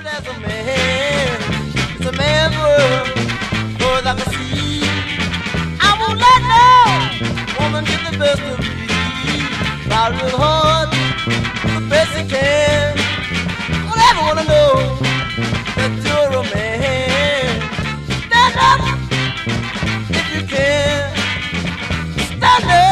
as a man, it's a man's world, far as I can see. I won't let no woman get the best of me. Try real hard, the best you can. Don't ever wanna know that you're a man. Stand up if you can. Stand up.